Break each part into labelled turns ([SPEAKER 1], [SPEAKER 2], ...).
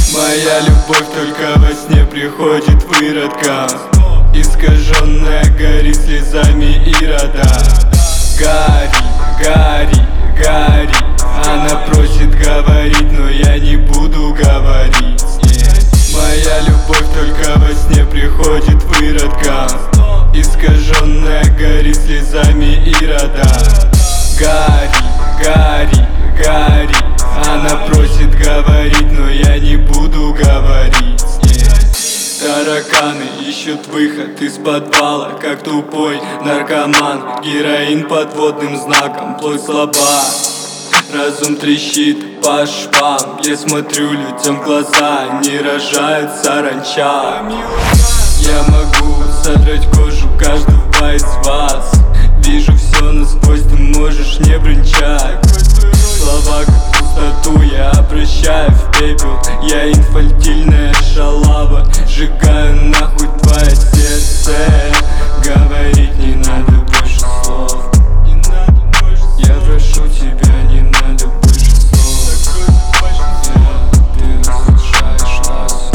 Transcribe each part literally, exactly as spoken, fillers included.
[SPEAKER 1] Моя любовь только во сне приходит выродка, искаженная горит слезами Ирода. Гори, гори, гори. Она просит говорить, но я не буду говорить. Моя любовь только во сне приходит выродка, искаженная горит слезами Ирода. Гори, гори, гори. Она просит говорить, но я не буду говорить. Тараканы ищут выход из подвала, как тупой наркоман. Героин под водным знаком, плоть слаба, разум трещит по швам. Я смотрю людям в глаза, не рожают саранча. Я могу содрать кожу каждого из вас. Вижу все насквозь, ты можешь не бренчать. Слова как пустоту я обращаю в пепел. Я инфантильная шалава, сжигаю нахуй твое сердце. Говорить не надо больше слов. Я прошу тебя, не надо больше слов. Ты разрушаешь нас.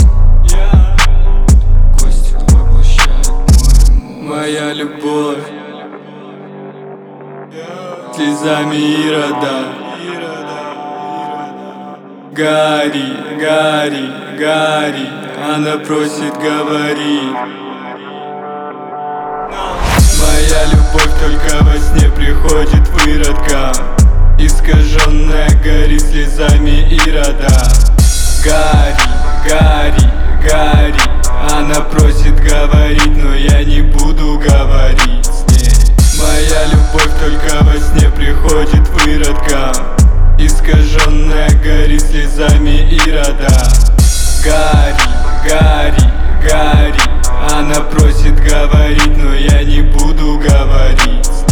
[SPEAKER 1] Кости поглощают мой. Моя любовь слезами Ирода. Гори, гори, гори. Она просит говорить. Моя любовь только во сне приходит выродка, искаженная горит слезами Ирода. Гори, гори, гори. Она просит говорить, но я не буду говорить с ней. Моя любовь только во сне приходит выродка, искаженная горит слезами Ирода. Гори, гори, гори. Она просит говорить, но я не буду говорить.